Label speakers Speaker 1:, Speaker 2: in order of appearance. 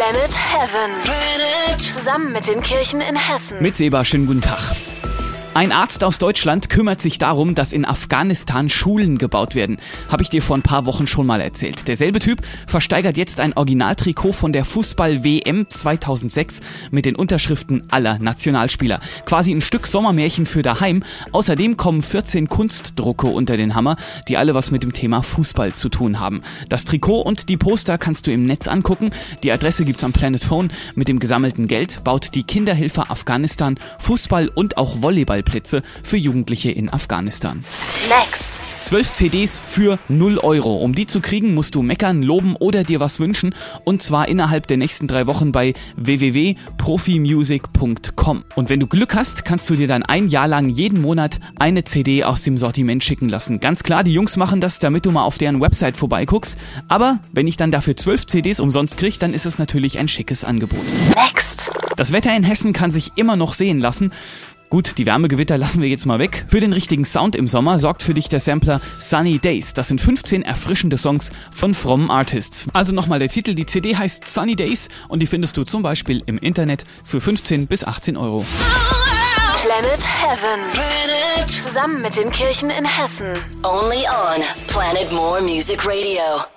Speaker 1: Planet Heaven. Zusammen mit den Kirchen in Hessen.
Speaker 2: Mit Seba, schönen guten Tag. Ein Arzt aus Deutschland kümmert sich darum, dass in Afghanistan Schulen gebaut werden. Habe ich dir vor ein paar Wochen schon mal erzählt. Derselbe Typ versteigert jetzt ein Originaltrikot von der Fußball-WM 2006 mit den Unterschriften aller Nationalspieler. Quasi ein Stück Sommermärchen für daheim. Außerdem kommen 14 Kunstdrucke unter den Hammer, die alle was mit dem Thema Fußball zu tun haben. Das Trikot und die Poster kannst du im Netz angucken. Die Adresse gibt's am Planet Phone. Mit dem gesammelten Geld baut die Kinderhilfe Afghanistan Fußball- und auch Volleyballplätze für Jugendliche in Afghanistan.
Speaker 1: Next.
Speaker 2: 12 CDs für 0 Euro. Um die zu kriegen, musst du meckern, loben oder dir was wünschen. Und zwar innerhalb der nächsten 3 Wochen bei www.profimusic.com. Und wenn du Glück hast, kannst du dir dann ein Jahr lang jeden Monat eine CD aus dem Sortiment schicken lassen. Ganz klar, die Jungs machen das, damit du mal auf deren Website vorbeiguckst. Aber wenn ich dann dafür 12 CDs umsonst kriege, dann ist es natürlich ein schickes Angebot.
Speaker 1: Next.
Speaker 2: Das Wetter in Hessen kann sich immer noch sehen lassen. Gut, die Wärmegewitter lassen wir jetzt mal weg. Für den richtigen Sound im Sommer sorgt für dich der Sampler Sunny Days. Das sind 15 erfrischende Songs von frommen Artists. Also nochmal der Titel, die CD heißt Sunny Days und die findest du zum Beispiel im Internet für 15 bis 18 Euro.
Speaker 1: Planet Heaven. Zusammen mit den Kirchen in Hessen.
Speaker 3: Only on Planet More Music Radio.